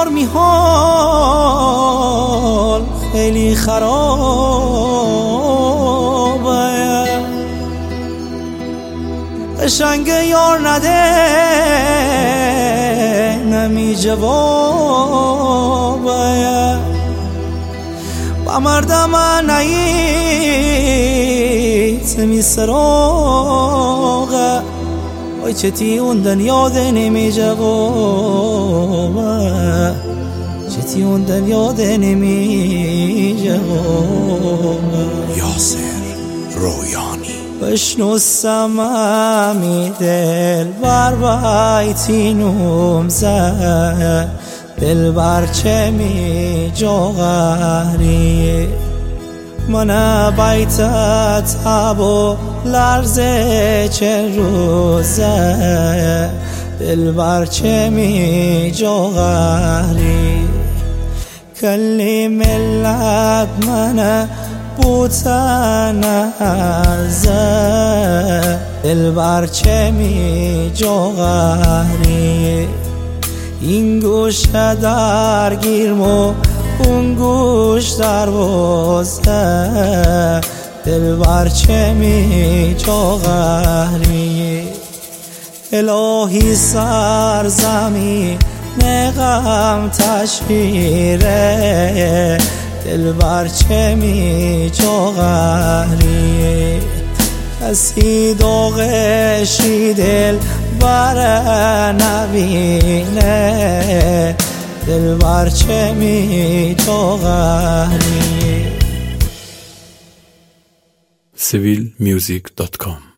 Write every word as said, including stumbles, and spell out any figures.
آرمی حال خیلی خرابه، قشنگ یار نده نمی جوابه، با مردم نیت می سراغه، وای چتی اون دنیا ده نمی جوابه، چتی اون دنیا ده نمی جوابه. یاسر رویانی بشنو سمامی دل بر بایتینوم زه، دل بر چه می جوغری من بیتت ابو لرزه چه روزه، دل بر چه می جوغری کلی ملت من بوتن ارزه، دل بر چه می جوغری این گوش درگیرم و اون گوش در بازده، دل بر چه می جوغری الهی سرزمین غم تشویره، دل بر چه می جوغری کسی داغشی دل بر نبینه، دل بر چه می جوغری. سیویل میوزیک دات کام